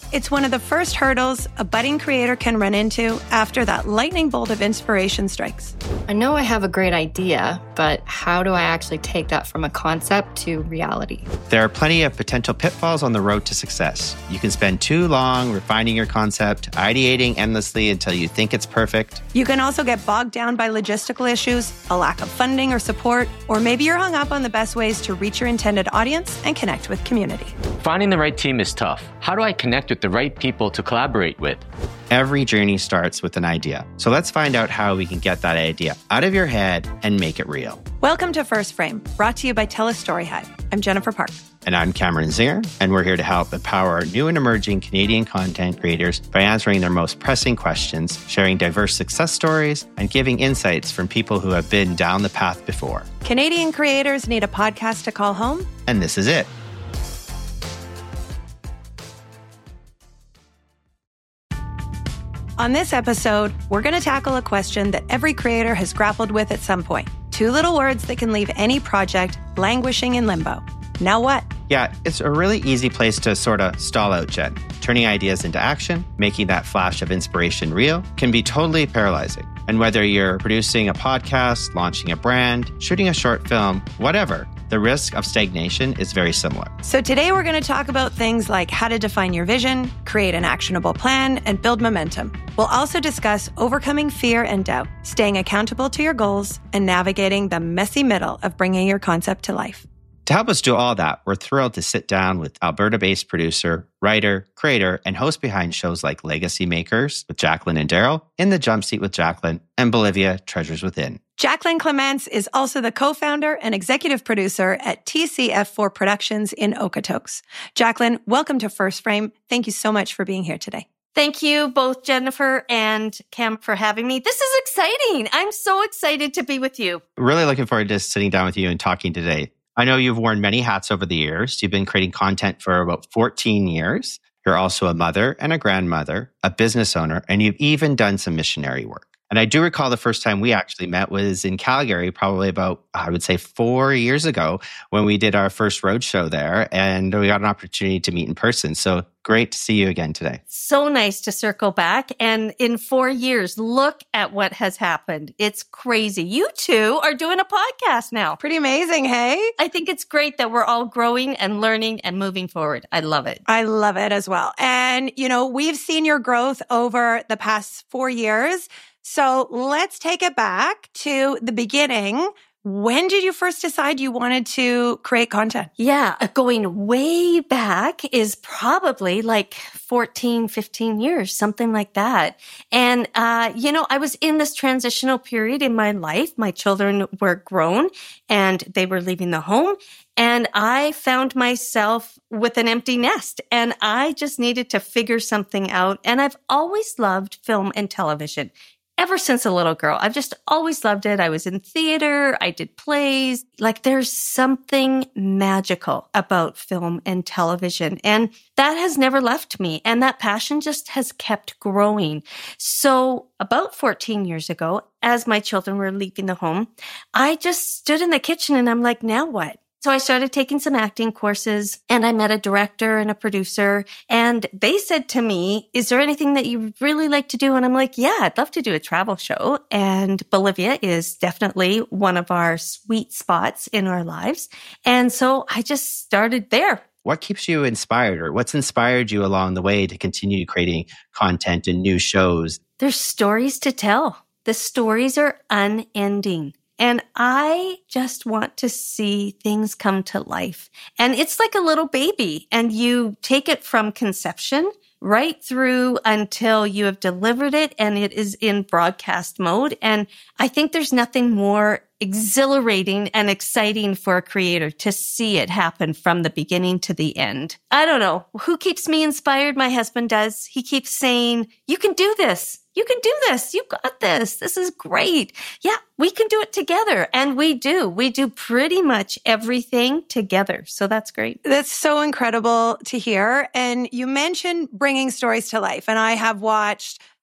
It's one of the first hurdles a budding creator can run into after that lightning bolt of inspiration strikes. I know I have a great idea, but how do I actually take that from a concept to reality? There are plenty of potential pitfalls on the road to success. You can spend too long refining your concept, ideating endlessly until you think it's perfect. You can also get bogged down by logistical issues, a lack of funding or support, or maybe you're hung up on the best ways to reach your intended audience and connect with community. Finding the right team is tough. How do I connect with the right people to collaborate with? Every journey starts with an idea. So let's find out how we can get that idea out of your head and make it real. Welcome to First Frame, brought to you by TELUS Story Hive. I'm Jennifer Park. And I'm Cameron Zinger, and we're here to help empower new and emerging Canadian content creators by answering their most pressing questions, sharing diverse success stories, and giving insights from people who have been down the path before. Canadian creators need a podcast to call home. And this is it. On this episode, we're going to tackle a question that every creator has grappled with at some point. Two little words that can leave any project languishing in limbo. Now what? Yeah, it's a really easy place to sort of stall out, Jen. Turning ideas into action, making that flash of inspiration real, can be totally paralyzing. And whether you're producing a podcast, launching a brand, shooting a short film, whatever, the risk of stagnation is very similar. So today we're going to talk about things like how to define your vision, create an actionable plan, and build momentum. We'll also discuss overcoming fear and doubt, staying accountable to your goals, and navigating the messy middle of bringing your concept to life. To help us do all that, we're thrilled to sit down with Alberta-based producer, writer, creator, and host behind shows like Legacy Makers with Jacqueline and Daryl, In the Jump Seat with Jacqueline, and Bolivia, Treasures Within. Jacqueline Clements is also the co-founder and executive producer at TCF4 Productions in Okotoks. Jacqueline, welcome to First Frame. Thank you so much for being here today. Thank you both, Jennifer and Cam, for having me. This is exciting. I'm so excited to be with you. Really looking forward to sitting down with you and talking today. I know you've worn many hats over the years. You've been creating content for about 14 years. You're also a mother and a grandmother, a business owner, and you've even done some missionary work. And I do recall the first time we actually met was in Calgary, probably about, I would say, 4 years ago when we did our first roadshow there, and we got an opportunity to meet in person. So great to see you again today. So nice to circle back. And in 4 years, look at what has happened. It's crazy. You two are doing a podcast now. Pretty amazing, hey? I think it's great that we're all growing and learning and moving forward. I love it. I love it as well. And, we've seen your growth over the past 4 years. So let's take it back to the beginning. When did you first decide you wanted to create content? Yeah, going way back is probably like 14, 15 years, something like that. And, I was in this transitional period in my life. My children were grown and they were leaving the home. And I found myself with an empty nest and I just needed to figure something out. And I've always loved film and television. Ever since a little girl, I've just always loved it. I was in theater. I did plays. Like there's something magical about film and television. And that has never left me. And that passion just has kept growing. So about 14 years ago, as my children were leaving the home, I just stood in the kitchen and I'm like, now what? So I started taking some acting courses and I met a director and a producer and they said to me, is there anything that you really like to do? And I'm like, yeah, I'd love to do a travel show. And Bolivia is definitely one of our sweet spots in our lives. And so I just started there. What keeps you inspired or what's inspired you along the way to continue creating content and new shows? There's stories to tell. The stories are unending. And I just want to see things come to life. And it's like a little baby and you take it from conception right through until you have delivered it and it is in broadcast mode. And I think there's nothing more exhilarating and exciting for a creator to see it happen from the beginning to the end. I don't know. Who keeps me inspired? My husband does. He keeps saying, you can do this. You can do this. You got this. This is great. Yeah, we can do it together. And we do. We do pretty much everything together. So that's great. That's so incredible to hear. And you mentioned bringing stories to life. And I have watched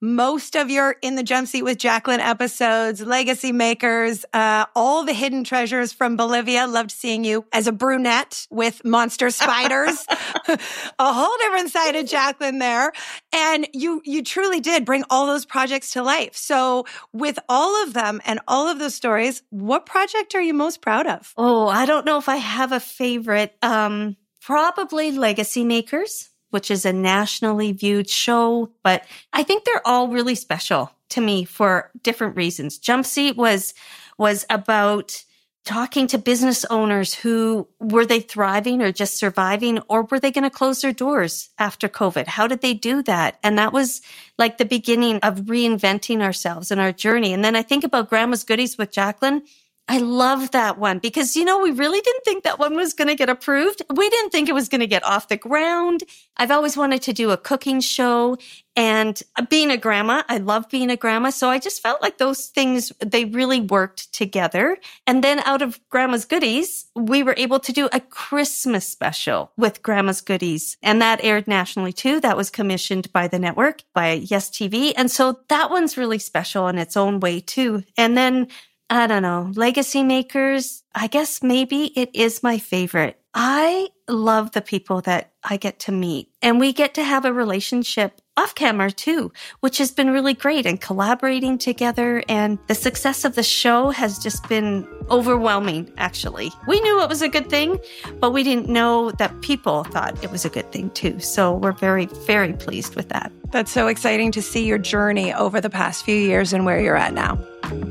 most of your In the Jump Seat with Jacqueline episodes, Legacy Makers, all the hidden treasures from Bolivia. Loved seeing you as a brunette with monster spiders. A whole different side of Jacqueline there. And you truly did bring all those projects to life. So with all of them and all of those stories, what project are you most proud of? Oh, I don't know if I have a favorite. Probably Legacy Makers, which is a nationally viewed show, but I think they're all really special to me for different reasons. Jump Seat was about talking to business owners who, were they thriving or just surviving, or were they going to close their doors after COVID? How did they do that? And that was like the beginning of reinventing ourselves and our journey. And then I think about Grandma's Goodies with Jacqueline. I love that one because, we really didn't think that one was going to get approved. We didn't think it was going to get off the ground. I've always wanted to do a cooking show, and being a grandma, I love being a grandma. So I just felt like those things, they really worked together. And then out of Grandma's Goodies, we were able to do a Christmas special with Grandma's Goodies. And that aired nationally too. That was commissioned by the network, by Yes TV. And so that one's really special in its own way too. And then I don't know, Legacy Makers, I guess maybe it is my favorite. I love the people that I get to meet, and we get to have a relationship off camera too, which has been really great, and collaborating together, and the success of the show has just been overwhelming, actually. We knew it was a good thing, but we didn't know that people thought it was a good thing too. So we're very, very pleased with that. That's so exciting to see your journey over the past few years and where you're at now.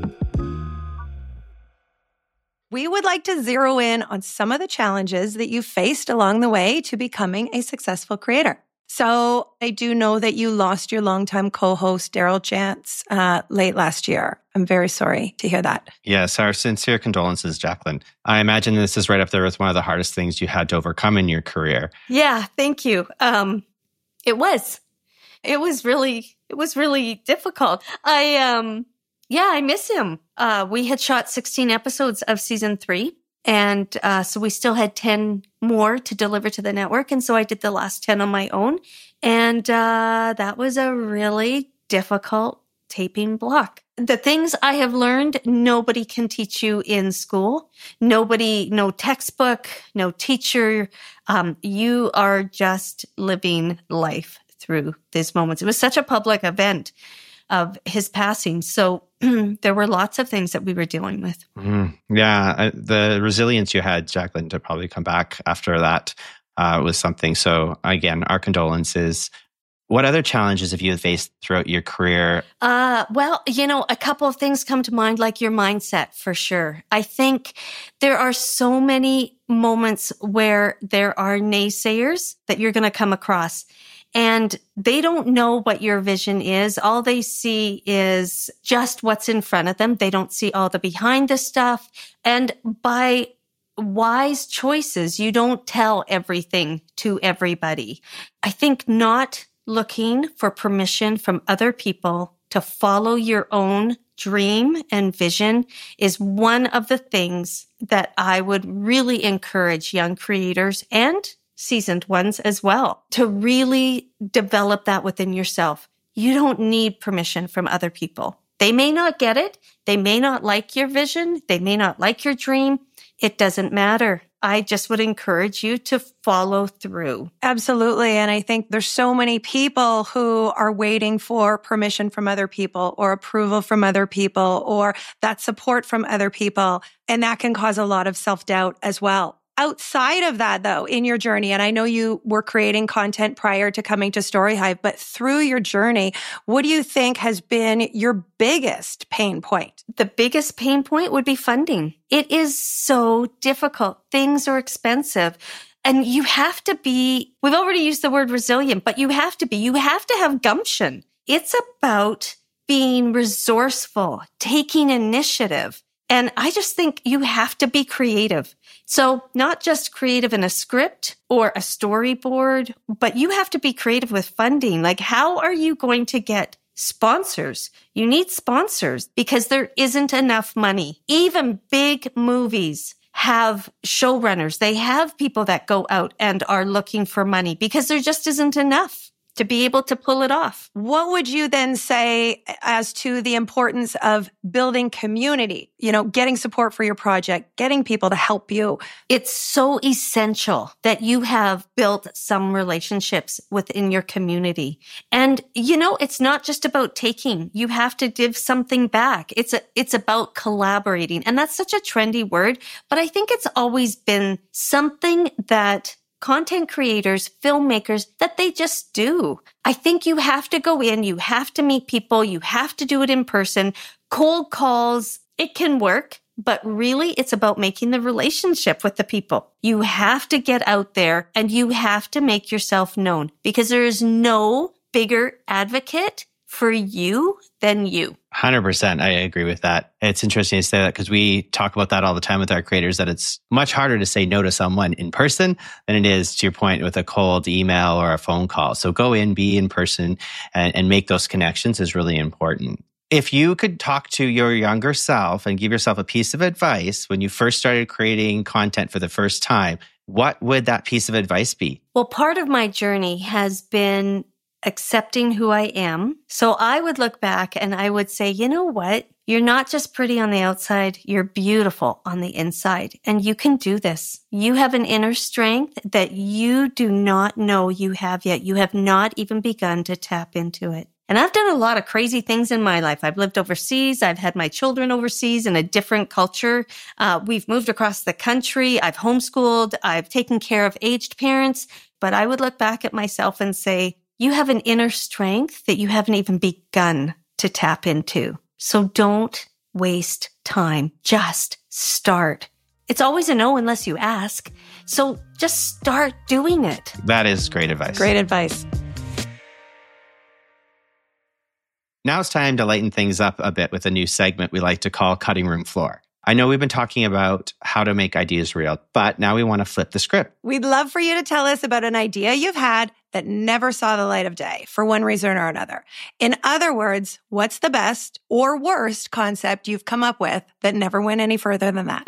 We would like to zero in on some of the challenges that you faced along the way to becoming a successful creator. So I do know that you lost your longtime co-host, Daryl Chance, late last year. I'm very sorry to hear that. Yes, our sincere condolences, Jacqueline. I imagine this is right up there with one of the hardest things you had to overcome in your career. Yeah, thank you. It was really difficult. I miss him. We had shot 16 episodes of season 3. And so we still had 10 more to deliver to the network. And so I did the last 10 on my own. And that was a really difficult taping block. The things I have learned, nobody can teach you in school. No textbook, no teacher. You are just living life through these moments. It was such a public event of his passing. So there were lots of things that we were dealing with. Yeah, the resilience you had, Jacqueline, to probably come back after that was something. So again, our condolences. What other challenges have you faced throughout your career? Well, a couple of things come to mind, like your mindset, for sure. I think there are so many moments where there are naysayers that you're going to come across. And they don't know what your vision is. All they see is just what's in front of them. They don't see all the behind the stuff. And by wise choices, you don't tell everything to everybody. I think not looking for permission from other people to follow your own dream and vision is one of the things that I would really encourage young creators and seasoned ones as well, to really develop that within yourself. You don't need permission from other people. They may not get it. They may not like your vision. They may not like your dream. It doesn't matter. I just would encourage you to follow through. Absolutely. And I think there's so many people who are waiting for permission from other people or approval from other people or that support from other people. And that can cause a lot of self-doubt as well. Outside of that, though, in your journey, and I know you were creating content prior to coming to StoryHive, but through your journey, what do you think has been your biggest pain point? The biggest pain point would be funding. It is so difficult. Things are expensive. And you have to be, we've already used the word resilient, but you have to have gumption. It's about being resourceful, taking initiative. And I just think you have to be creative. So not just creative in a script or a storyboard, but you have to be creative with funding. Like, how are you going to get sponsors? You need sponsors because there isn't enough money. Even big movies have showrunners. They have people that go out and are looking for money because there just isn't enough. to be able to pull it off. What would you then say as to the importance of building community, getting support for your project, getting people to help you? It's so essential that you have built some relationships within your community. And, it's not just about taking. You have to give something back. It's about collaborating. And that's such a trendy word, but I think it's always been something that content creators, filmmakers, that they just do. I think you have to go in, you have to meet people, you have to do it in person. Cold calls, it can work, but really it's about making the relationship with the people. You have to get out there and you have to make yourself known because there is no bigger advocate for you than you. 100%. I agree with that. It's interesting to say that because we talk about that all the time with our creators, that it's much harder to say no to someone in person than it is, to your point, with a cold email or a phone call. So go in, be in person, and make those connections is really important. If you could talk to your younger self and give yourself a piece of advice when you first started creating content for the first time, what would that piece of advice be? Well, part of my journey has been accepting who I am. So I would look back and I would say, you know what? You're not just pretty on the outside, you're beautiful on the inside. And you can do this. You have an inner strength that you do not know you have yet. You have not even begun to tap into it. And I've done a lot of crazy things in my life. I've lived overseas. I've had my children overseas in a different culture. We've moved across the country. I've homeschooled. I've taken care of aged parents. But I would look back at myself and say, you have an inner strength that you haven't even begun to tap into. So don't waste time. Just start. It's always a no unless you ask. So just start doing it. That is great advice. Great advice. Now it's time to lighten things up a bit with a new segment we like to call Cutting Room Floor. I know we've been talking about how to make ideas real, but now we want to flip the script. We'd love for you to tell us about an idea you've had that never saw the light of day for one reason or another. In other words, what's the best or worst concept you've come up with that never went any further than that?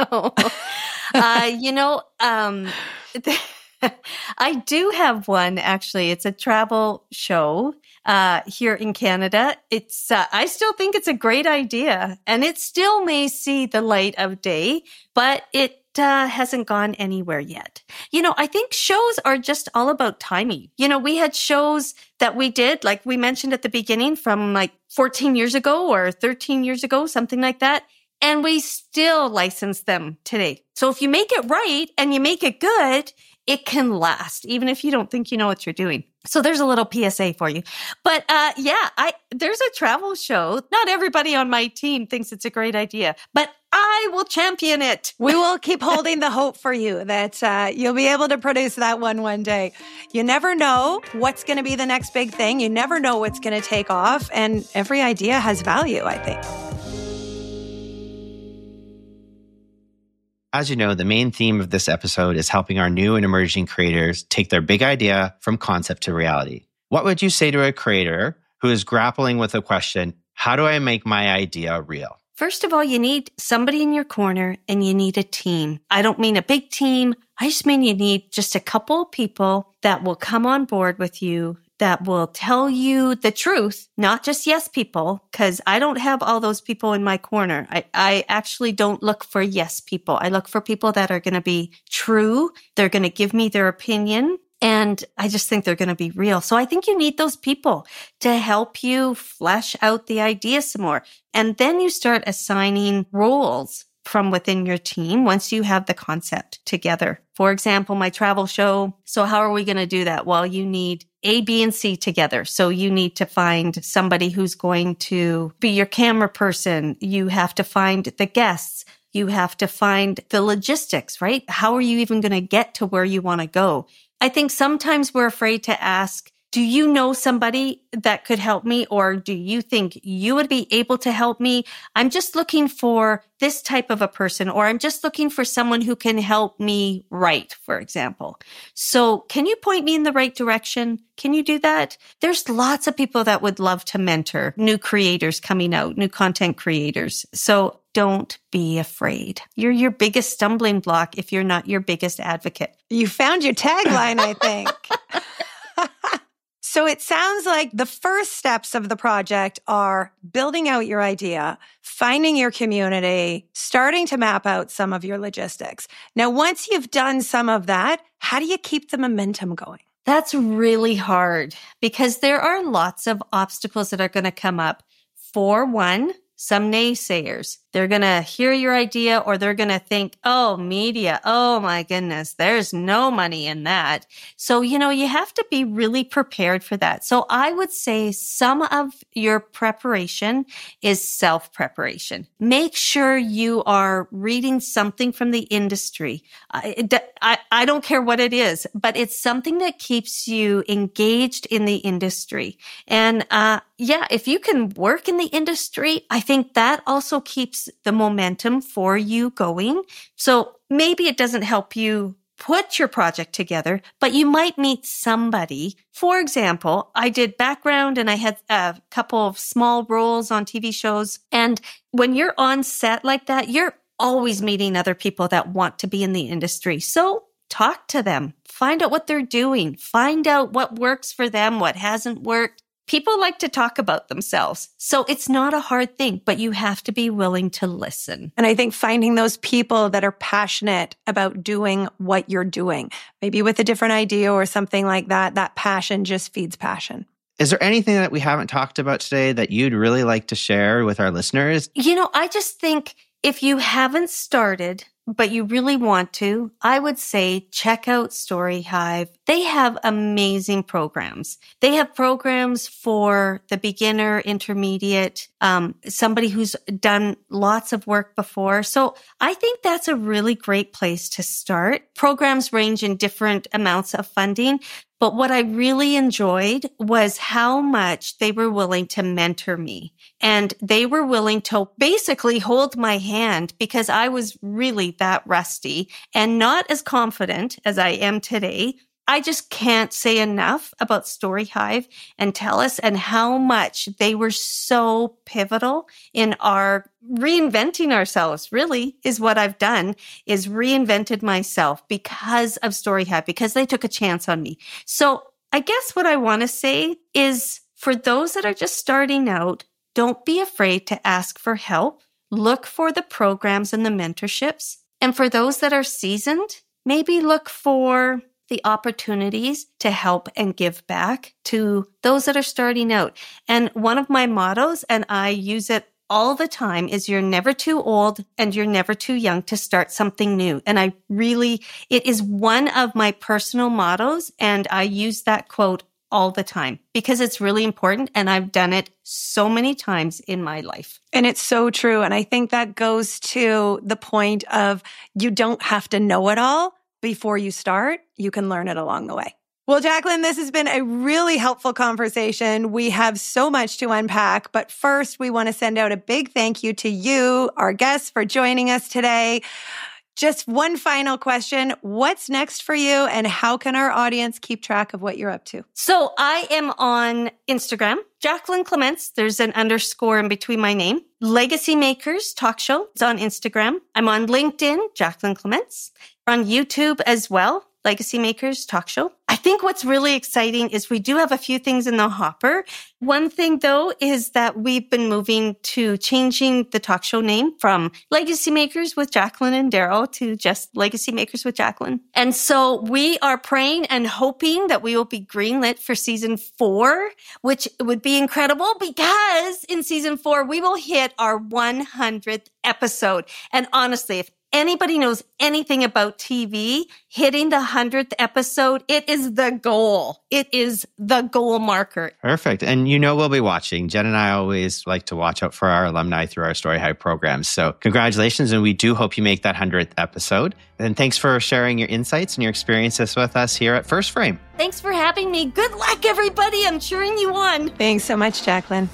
I do have one, actually. It's a travel show here in Canada. It's I still think it's a great idea, and it still may see the light of day, but it hasn't gone anywhere yet. I think shows are just all about timing. We had shows that we did, like we mentioned at the beginning, from like 14 years ago or 13 years ago, something like that. And we still license them today. So if you make it right and you make it good, it can last, even if you don't think you know what you're doing. So there's a little PSA for you. But there's a travel show. Not everybody on my team thinks it's a great idea, but I will champion it. We will keep holding the hope for you that you'll be able to produce that one day. You never know what's going to be the next big thing. You never know what's going to take off. And every idea has value, I think. As you know, the main theme of this episode is helping our new and emerging creators take their big idea from concept to reality. What would you say to a creator who is grappling with the question, how do I make my idea real? First of all, you need somebody in your corner and you need a team. I don't mean a big team. I just mean you need just a couple of people that will come on board with you, that will tell you the truth, not just yes people, because I don't have all those people in my corner. I actually don't look for yes people. I look for people that are going to be true. They're going to give me their opinion. And I just think they're going to be real. So I think you need those people to help you flesh out the idea some more. And then you start assigning roles from within your team once you have the concept together. For example, my travel show. So how are we going to do that? Well, you need A, B, and C together. So you need to find somebody who's going to be your camera person. You have to find the guests. You have to find the logistics, right? How are you even going to get to where you want to go? I think sometimes we're afraid to ask, do you know somebody that could help me? Or do you think you would be able to help me? I'm just looking for this type of a person, or I'm just looking for someone who can help me write, for example. So can you point me in the right direction? Can you do that? There's lots of people that would love to mentor new creators coming out, new content creators. So don't be afraid. You're your biggest stumbling block if you're not your biggest advocate. You found your tagline, I think. So it sounds like the first steps of the project are building out your idea, finding your community, starting to map out some of your logistics. Now, once you've done some of that, how do you keep the momentum going? That's really hard because there are lots of obstacles that are going to come up. For one, some naysayers. They're going to hear your idea or they're going to think, oh, media, oh my goodness, there's no money in that. So, you have to be really prepared for that. So I would say some of your preparation is self-preparation. Make sure you are reading something from the industry. I don't care what it is, but it's something that keeps you engaged in the industry. And if you can work in the industry, I think that also keeps the momentum for you going. So maybe it doesn't help you put your project together, but you might meet somebody. For example, I did background and I had a couple of small roles on TV shows. And when you're on set like that, you're always meeting other people that want to be in the industry. So talk to them, find out what they're doing, find out what works for them, what hasn't worked. People like to talk about themselves. So it's not a hard thing, but you have to be willing to listen. And I think finding those people that are passionate about doing what you're doing, maybe with a different idea or something like that, that passion just feeds passion. Is there anything that we haven't talked about today that you'd really like to share with our listeners? I just think if you haven't started, but you really want to, I would say check out StoryHive. They have amazing programs. They have programs for the beginner, intermediate, somebody who's done lots of work before. So I think that's a really great place to start. Programs range in different amounts of funding. But what I really enjoyed was how much they were willing to mentor me. And they were willing to basically hold my hand because I was really that rusty and not as confident as I am today. I just can't say enough about StoryHive and TELUS and how much they were so pivotal in our reinventing ourselves, really, is what I've done, is reinvented myself because of StoryHive, because they took a chance on me. So I guess what I want to say is for those that are just starting out, don't be afraid to ask for help. Look for the programs and the mentorships. And for those that are seasoned, maybe look for the opportunities to help and give back to those that are starting out. And one of my mottos, and I use it all the time, is you're never too old and you're never too young to start something new. And it is one of my personal mottos. And I use that quote all the time because it's really important. And I've done it so many times in my life. And it's so true. And I think that goes to the point of you don't have to know it all before you start. You can learn it along the way. Well, Jacqueline, this has been a really helpful conversation. We have so much to unpack, but first we want to send out a big thank you to you, our guests, for joining us today. Just one final question. What's next for you and how can our audience keep track of what you're up to? So I am on Instagram, Jacqueline Clements. There's an underscore in between my name. Legacy Makers Talk Show. It's on Instagram. I'm on LinkedIn, Jacqueline Clements. On YouTube as well, Legacy Makers Talk Show. I think what's really exciting is we do have a few things in the hopper. One thing, though, is that we've been moving to changing the talk show name from Legacy Makers with Jacqueline and Daryl to just Legacy Makers with Jacqueline. And so we are praying and hoping that we will be greenlit for season 4, which would be incredible because in season 4, we will hit our 100th episode. And honestly, if anybody knows anything about TV, hitting the 100th episode, it is the goal. It is the goal marker. Perfect. And we'll be watching. Jen and I always like to watch out for our alumni through our StoryHive programs. So congratulations. And we do hope you make that 100th episode. And thanks for sharing your insights and your experiences with us here at First Frame. Thanks for having me. Good luck, everybody. I'm cheering you on. Thanks so much, Jacqueline.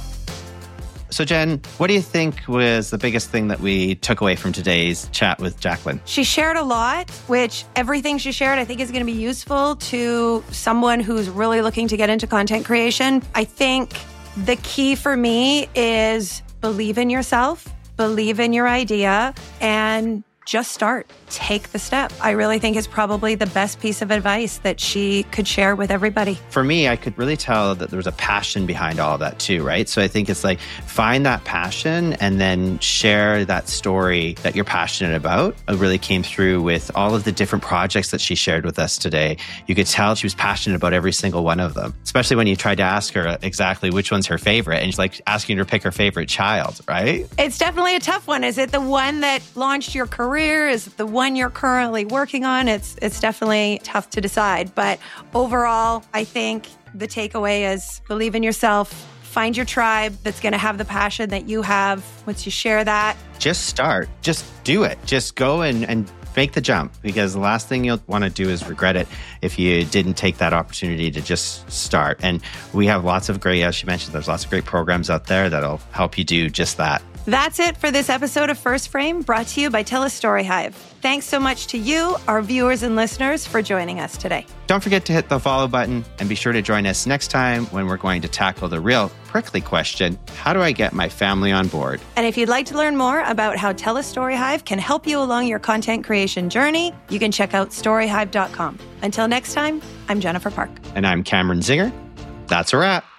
So Jen, what do you think was the biggest thing that we took away from today's chat with Jacqueline? She shared a lot, which everything she shared I think is going to be useful to someone who's really looking to get into content creation. I think the key for me is believe in yourself, believe in your idea, and just start. Take the step. I really think is probably the best piece of advice that she could share with everybody. For me, I could really tell that there was a passion behind all of that too, right? So I think it's like find that passion and then share that story that you're passionate about. It really came through with all of the different projects that she shared with us today. You could tell she was passionate about every single one of them, especially when you tried to ask her exactly which one's her favorite. And she's like asking her to pick her favorite child, right? It's definitely a tough one. Is it the one that launched your career? Is it the one you're currently working on? It's definitely tough to decide. But overall, I think the takeaway is believe in yourself. Find your tribe that's going to have the passion that you have. Once you share that, just start. Just do it. Just go and make the jump, because the last thing you'll want to do is regret it if you didn't take that opportunity to just start. And we have lots of great, as she mentioned, there's lots of great programs out there that'll help you do just that. That's it for this episode of First Frame, brought to you by Tell a Story Hive. Thanks so much to you, our viewers and listeners, for joining us today. Don't forget to hit the follow button and be sure to join us next time when we're going to tackle the real prickly question, how do I get my family on board? And if you'd like to learn more about how Tell a Story Hive can help you along your content creation journey, you can check out storyhive.com. Until next time, I'm Jennifer Park. And I'm Cameron Zinger. That's a wrap.